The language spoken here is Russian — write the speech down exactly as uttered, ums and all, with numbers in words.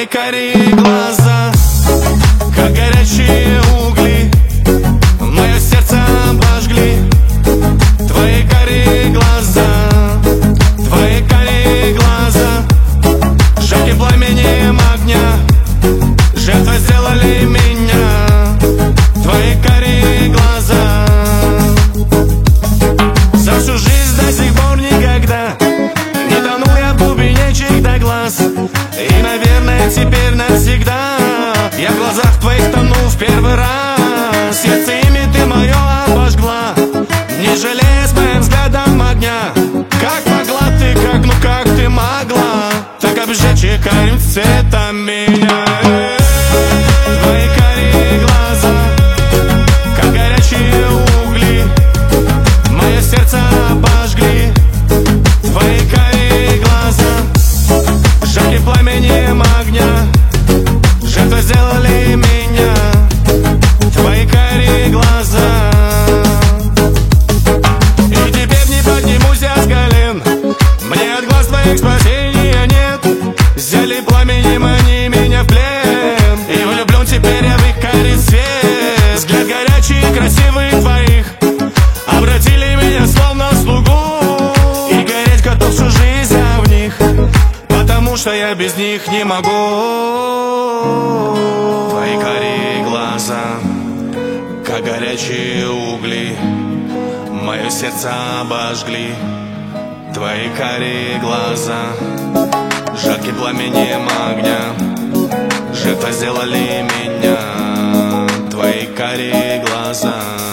Твои карие глаза, как горячие угли, мое сердце обожгли. Твои карие глаза, твои карие глаза, жарким пламенем огня, жертвой сделали меня. Твои карие глаза, за всю жизнь до сих пор никогда не тонул я в глубине чьих-то глаз. И, наверное, теперь навсегда я в глазах твоих тону в первый раз. Сердце ими ты мое обожгла, не жалея с моим взглядом огня. Как могла ты, как, ну как ты могла так обжечь и карим цветом меня? Твои карие глаза, как горячие угли, мое сердце обожгли. Твои карие глаза, жарким пламенем огня, жертвой сделали меня. Твои карие глаза. И теперь не поднимусь я с колен, мне от глаз твоих спасения нет. Взяли пламенем они меня в плен, и влюблен теперь я в их карий цвет. Взгляд горячий и красивый твоих обратили меня словно в слугу, и гореть готов всю жизнь я в них, потому что я без них не могу. Твои карие глаза, как горячие угли, мое сердце обожгли. Твои карие глаза, жарким пламенем огня, жертвой сделали меня. Твои карие глаза.